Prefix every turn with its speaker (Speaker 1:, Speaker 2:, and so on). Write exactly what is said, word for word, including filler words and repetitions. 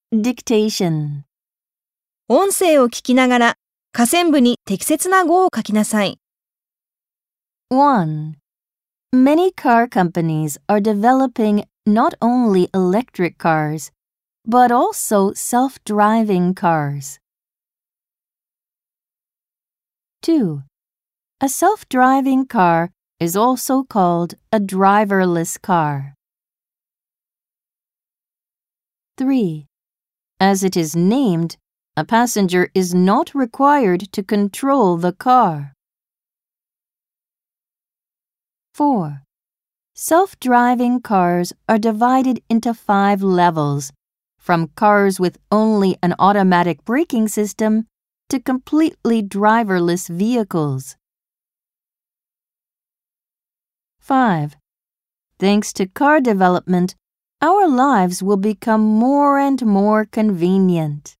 Speaker 1: Dictation
Speaker 2: 音声を聞きながら下線部に適切な語を書きなさい。
Speaker 1: one. Many car companies are developing not only electric cars, but also self-driving cars. two. A self-driving car is also called a driverless car. three. As it is named, a passenger is not required to control the car. four. Self-driving cars are divided into five levels, from cars with only an automatic braking system to completely driverless vehicles. five. Thanks to car development, our lives will become more and more convenient.